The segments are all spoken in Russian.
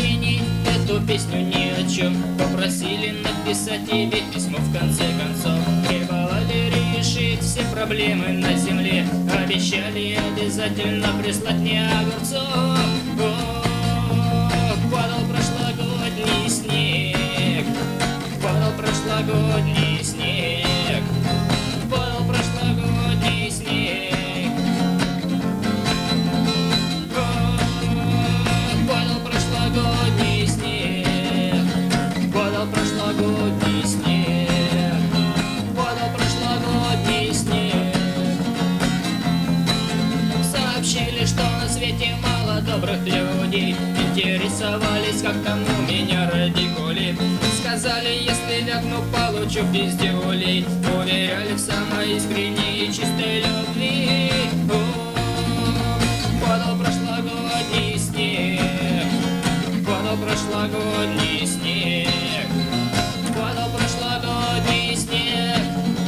сочинить эту песню ни о чем. Попросили написать тебе письмо в конце концов. Требовали решить все проблемы на земле. Обещали обязательно прислать мне огурцов. Падал прошлогодний снег, падал прошлогодний снег, падал прошлогодний снег, падал прошлогодний снег, падал прошлогодний снег, падал прошлогодний снег. Сообщили, что на свете мало добрых людей. Интересовались, как там у меня радикули. Сказали, если вякну, получу пиздюлей. Уверяли в самой искренней и чистой любви. Падал прошлогодний снег, падал прошлогодний снег, падал прошлогодний снег,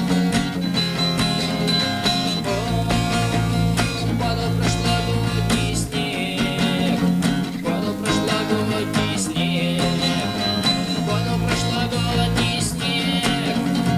падал прошлогодний снег, падал прошлогодний снег, падал прошлогодний снег.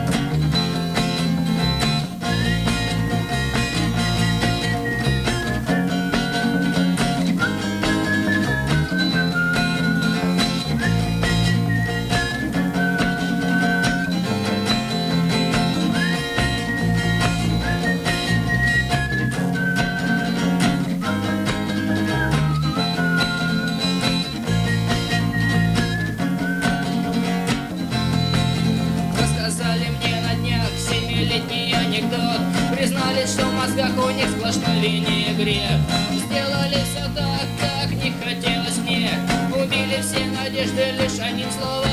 Рассказали мне на днях семилетний анекдот. Признались, что в мозгах у них сплошной винегрет. Сделали все так, как не хотелось мне. Убили все надежды лишь одним словом.